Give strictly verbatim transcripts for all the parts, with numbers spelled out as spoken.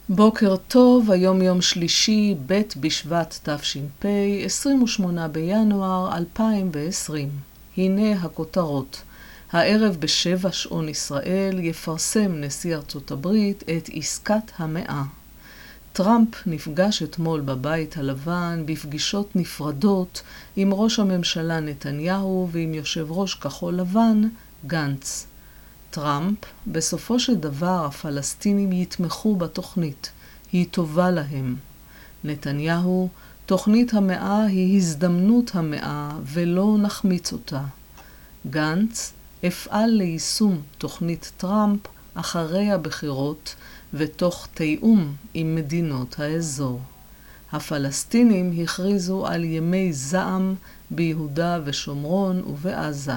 בוקר טוב, היום יום שלישי, ב' בשבט תש"פ, עשרים ושמונה בינואר אלפיים ועשרים. הנה הכותרות. הערב בשבע שעון ישראל יפרסם נשיא ארצות הברית את עסקת המאה. טראמפ נפגש אתמול בבית הלבן בפגישות נפרדות עם ראש הממשלה נתניהו ועם יושב ראש כחול לבן גנץ. טראמפ, בסופו של דבר הפלסטינים יתמכו בתוכנית, היא טובה להם. נתניהו, תוכנית המאה היא הזדמנות המאה ולא נחמיץ אותה. גנץ, אפעל ליישום תוכנית טראמפ אחרי הבחירות ותוך תיאום עם מדינות האזור. הפלסטינים הכריזו על ימי זעם ביהודה ושומרון ובעזה.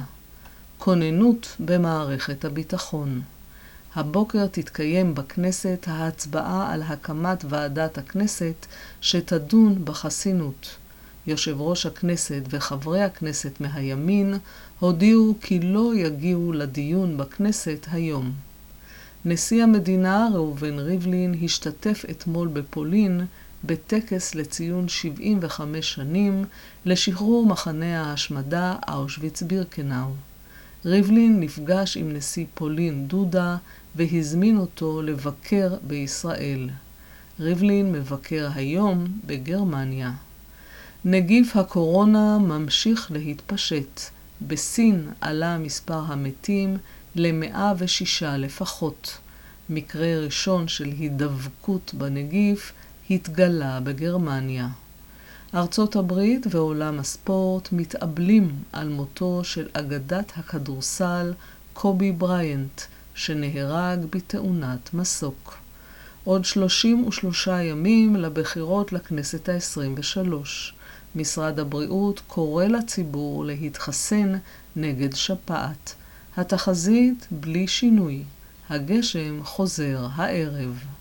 כוננות במערכת הביטחון. הבוקר תתקיים בכנסת ההצבעה על הקמת ועדת הכנסת שתדון בחסינות. יושב ראש הכנסת וחברי הכנסת מהימין הודיעו כי לא יגיעו לדיון בכנסת היום. נשיא המדינה ראובן ריבלין השתתף אתמול בפולין בטקס לציון שבעים וחמש שנים לשחרור מחנה ההשמדה אושוויץ-בירקנאו. ריבלין נפגש עם נשיא פולין דודה והזמין אותו לבקר בישראל. ריבלין מבקר היום בגרמניה. נגיף הקורונה ממשיך להתפשט. בסין עלה מספר המתים ל-מאה ושישה לפחות. מקרה ראשון של הידבקות בנגיף התגלה בגרמניה. ארצות הברית ועולם הספורט מתאבלים על מותו של אגדת הכדורסל קובי בריינט, שנהרג בתאונת מסוק. עוד שלושים ושלושה ימים לבחירות לכנסת ה-עשרים ושלוש. משרד הבריאות קורא לציבור להתחסן נגד שפעת. התחזית בלי שינוי. הגשם חוזר הערב.